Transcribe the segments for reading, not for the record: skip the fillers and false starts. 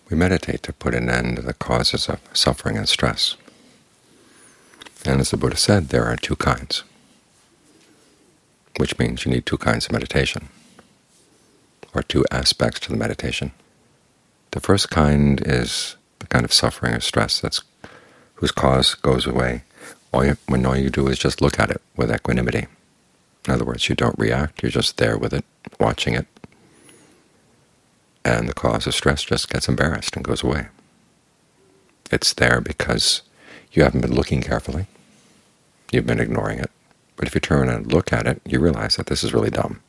We meditate to put an end to the causes of suffering and stress. And as the Buddha said, there are two kinds, which means you need two kinds of meditation, or two aspects to the meditation. The first kind is the kind of suffering or stress whose cause goes away when all you do is just look at it with equanimity. In other words, you don't react, you're just there with it, watching it, and the cause of stress just gets embarrassed and goes away. It's there because you haven't been looking carefully, you've been ignoring it, but if you turn and look at it, you realize that this is really dumb.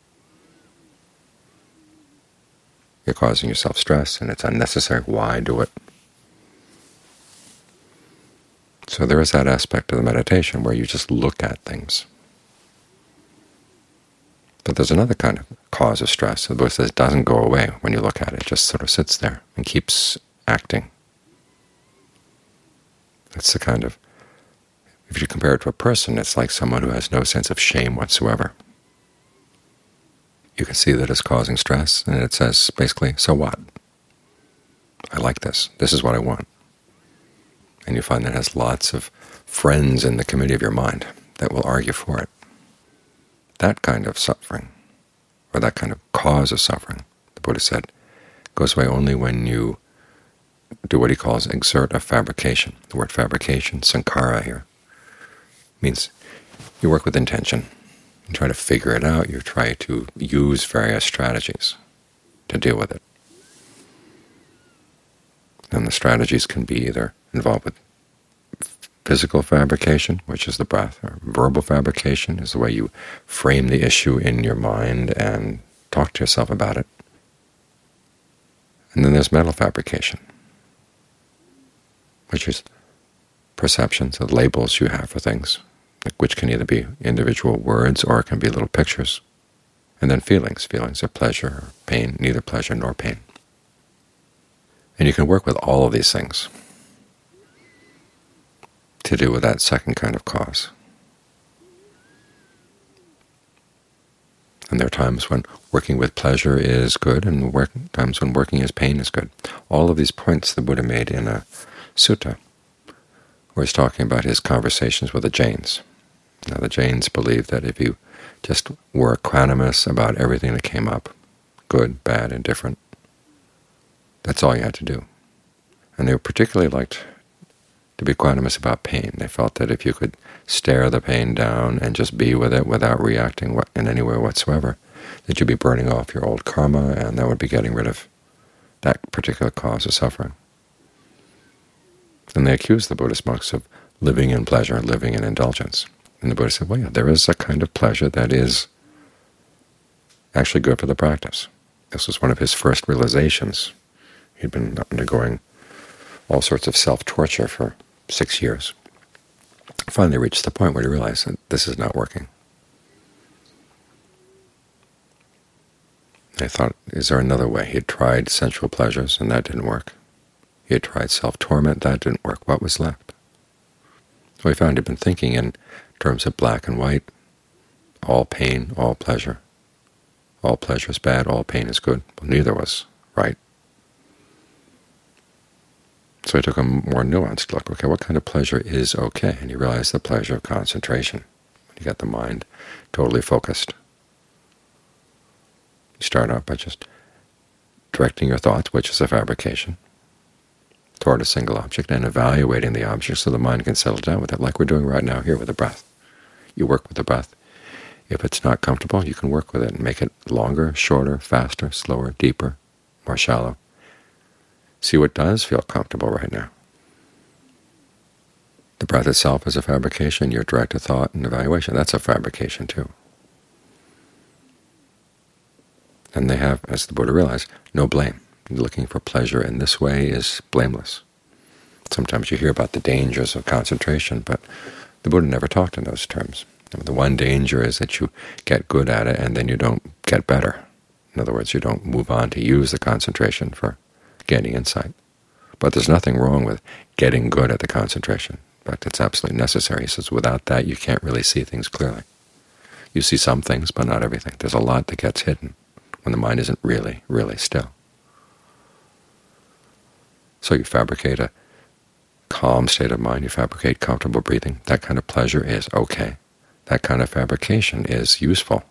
You're causing yourself stress, and it's unnecessary. Why do it? So there is that aspect of the meditation where you just look at things. But there's another kind of cause of stress. The Buddha says it doesn't go away when you look at it. It just sort of sits there and keeps acting. It's the kind of, if you compare it to a person, it's like someone who has no sense of shame whatsoever. You can see that it's causing stress, and it says basically, so what? I like this. This is what I want. And you find that it has lots of friends in the committee of your mind that will argue for it. That kind of suffering, or that kind of cause of suffering, the Buddha said, goes away only when you do what he calls exert a fabrication. The word fabrication, sankhara here, means you work with intention. You try to figure it out. You try to use various strategies to deal with it. And the strategies can be either involved with physical fabrication, which is the breath, or verbal fabrication is the way you frame the issue in your mind and talk to yourself about it. And then there's mental fabrication, which is perceptions, the labels you have for things, which can either be individual words or it can be little pictures. And then feelings of pleasure or pain, neither pleasure nor pain. And you can work with all of these things to do with that second kind of cause. And there are times when working with pleasure is good, and times when working as pain is good. All of these points the Buddha made in a sutta, where he's talking about his conversations with the Jains. Now, the Jains believed that if you just were equanimous about everything that came up, good, bad, indifferent, that's all you had to do. And they particularly liked to be equanimous about pain. They felt that if you could stare the pain down and just be with it without reacting in any way whatsoever, that you'd be burning off your old karma, and that would be getting rid of that particular cause of suffering. And they accused the Buddhist monks of living in pleasure, living in indulgence. And the Buddha said, well, yeah, there is a kind of pleasure that is actually good for the practice. This was one of his first realizations. He'd been undergoing all sorts of self-torture for 6 years. Finally reached the point where he realized that this is not working. I thought, is there another way? He had tried sensual pleasures, and that didn't work. He had tried self-torment, that didn't work. What was left? Well, he found he'd been thinking in terms of black and white, all pain, all pleasure. All pleasure is bad, all pain is good. Well, neither was right. So he took a more nuanced look. Okay, what kind of pleasure is okay? And he realized the pleasure of concentration. You got the mind totally focused. You start out by just directing your thoughts, which is a fabrication, toward a single object, and evaluating the object so the mind can settle down with it, like we're doing right now here with the breath. You work with the breath. If it's not comfortable, you can work with it and make it longer, shorter, faster, slower, deeper, more shallow. See what does feel comfortable right now. The breath itself is a fabrication. Your directed thought and evaluation, that's a fabrication too. And they have, as the Buddha realized, no blame. Looking for pleasure in this way is blameless. Sometimes you hear about the dangers of concentration, but the Buddha never talked in those terms. The one danger is that you get good at it and then you don't get better. In other words, you don't move on to use the concentration for gaining insight. But there's nothing wrong with getting good at the concentration. In fact, it's absolutely necessary. He says without that you can't really see things clearly. You see some things, but not everything. There's a lot that gets hidden when the mind isn't really, really still. So you fabricate a calm state of mind, you fabricate comfortable breathing. That kind of pleasure is okay. That kind of fabrication is useful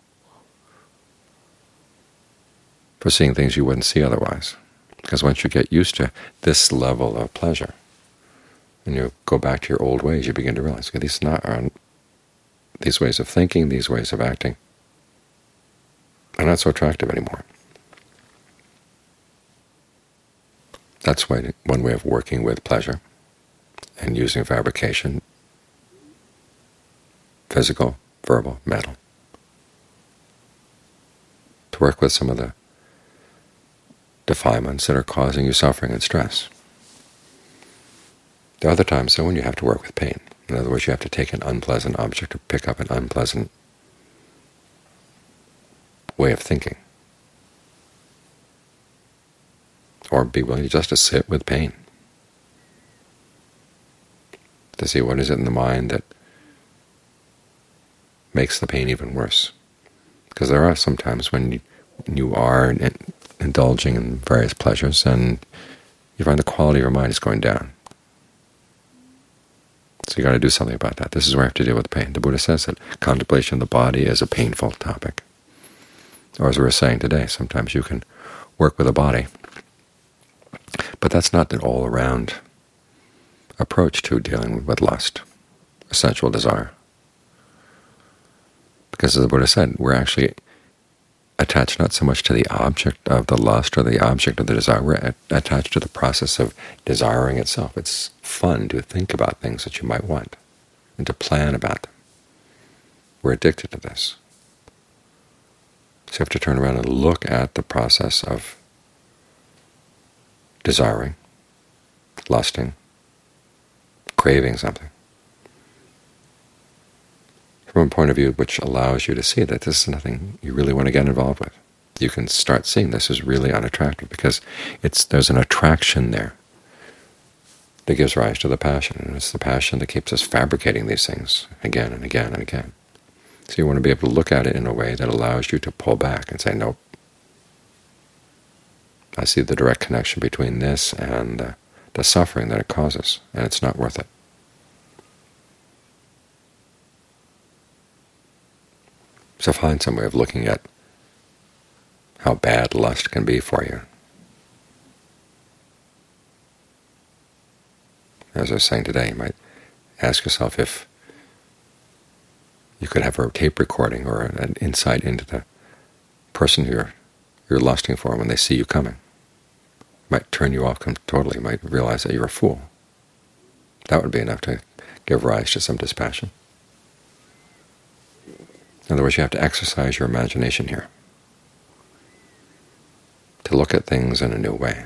for seeing things you wouldn't see otherwise. Because once you get used to this level of pleasure, and you go back to your old ways, you begin to realize, okay, these ways of thinking, these ways of acting, are not so attractive anymore. That's one way of working with pleasure and using fabrication, physical, verbal, mental, to work with some of the defilements that are causing you suffering and stress. There are other times, though, when you have to work with pain. In other words, you have to take an unpleasant object or pick up an unpleasant way of thinking, or be willing just to sit with pain, to see what is it in the mind that makes the pain even worse. Because there are some times when you are indulging in various pleasures and you find the quality of your mind is going down. So you've got to do something about that. This is where you have to deal with pain. The Buddha says that contemplation of the body is a painful topic. Or as we were saying today, sometimes you can work with the body, but that's not an all-around approach to dealing with lust, sensual desire. Because as the Buddha said, we're actually attached not so much to the object of the lust or the object of the desire, we're attached to the process of desiring itself. It's fun to think about things that you might want and to plan about them. We're addicted to this. So you have to turn around and look at the process of desiring, lusting, craving something, from a point of view which allows you to see that this is nothing you really want to get involved with. You can start seeing this is really unattractive because there's an attraction there that gives rise to the passion, and it's the passion that keeps us fabricating these things again and again and again. So you want to be able to look at it in a way that allows you to pull back and say, nope, I see the direct connection between this and the suffering that it causes, and it's not worth it. So find some way of looking at how bad lust can be for you. As I was saying today, you might ask yourself if you could have a tape recording or an insight into the person you're lusting for when they see you coming. It might turn you off totally. You might realize that you're a fool. That would be enough to give rise to some dispassion. In other words, you have to exercise your imagination here to look at things in a new way.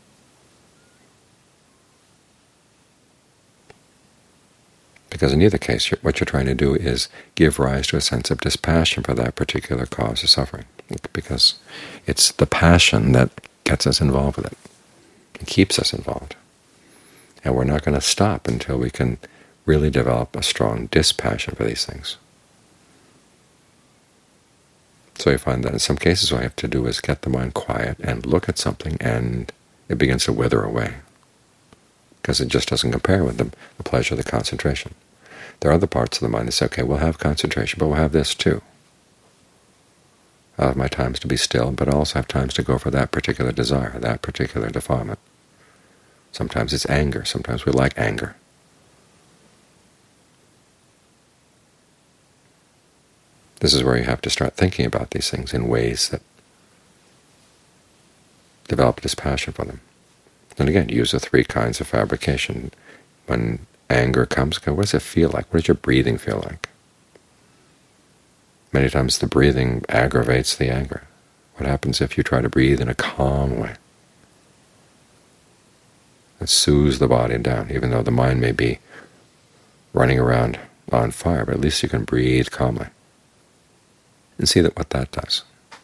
Because in either case, what you're trying to do is give rise to a sense of dispassion for that particular cause of suffering, because it's the passion that gets us involved with it. It keeps us involved. And we're not going to stop until we can really develop a strong dispassion for these things. So you find that in some cases what I have to do is get the mind quiet and look at something, and it begins to wither away, because it just doesn't compare with the pleasure of the concentration. There are other parts of the mind that say, okay, we'll have concentration, but we'll have this too. I'll have my times to be still, but I'll also have times to go for that particular desire, that particular defilement. Sometimes it's anger. Sometimes we like anger. This is where you have to start thinking about these things in ways that develop this passion for them. And again, use the three kinds of fabrication. When anger comes, okay, what does it feel like? What does your breathing feel like? Many times the breathing aggravates the anger. What happens if you try to breathe in a calm way? It soothes the body down, even though the mind may be running around on fire, but at least you can breathe calmly. And see what that does.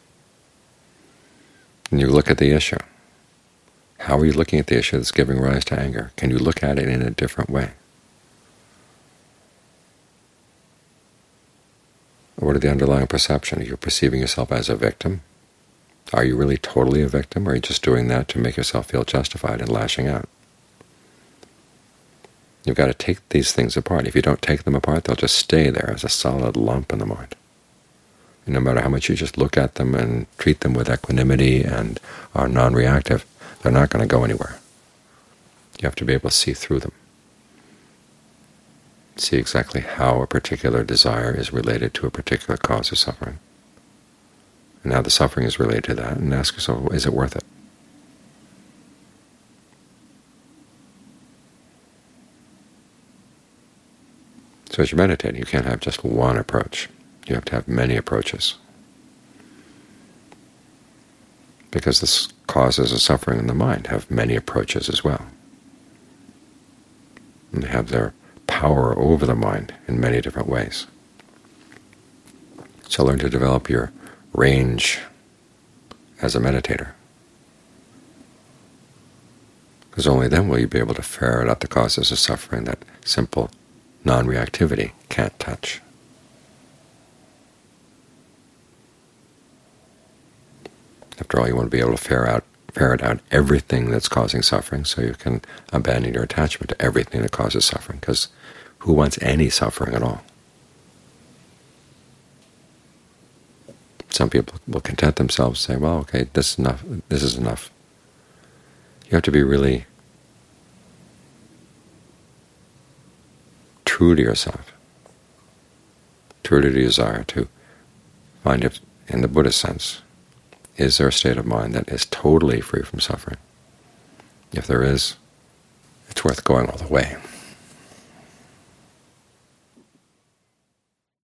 And you look at the issue. How are you looking at the issue that's giving rise to anger? Can you look at it in a different way? What are the underlying perception? Are you perceiving yourself as a victim? Are you really totally a victim, or are you just doing that to make yourself feel justified in lashing out? You've got to take these things apart. If you don't take them apart, they'll just stay there as a solid lump in the mind. And no matter how much you just look at them and treat them with equanimity and are non-reactive, they're not going to go anywhere. You have to be able to see through them, see exactly how a particular desire is related to a particular cause of suffering, and how the suffering is related to that, and ask yourself, is it worth it? So as you meditate, you can't have just one approach. You have to have many approaches, because the causes of suffering in the mind have many approaches as well. And they have their power over the mind in many different ways. So learn to develop your range as a meditator, because only then will you be able to ferret out the causes of suffering that simple non-reactivity can't touch. After all, you want to be able to ferret out everything that's causing suffering, so you can abandon your attachment to everything that causes suffering, because who wants any suffering at all? Some people will content themselves, say, well, okay, this is enough. This is enough. You have to be really true to yourself, true to the desire to find it in the Buddhist sense. Is there a state of mind that is totally free from suffering? If there is, it's worth going all the way.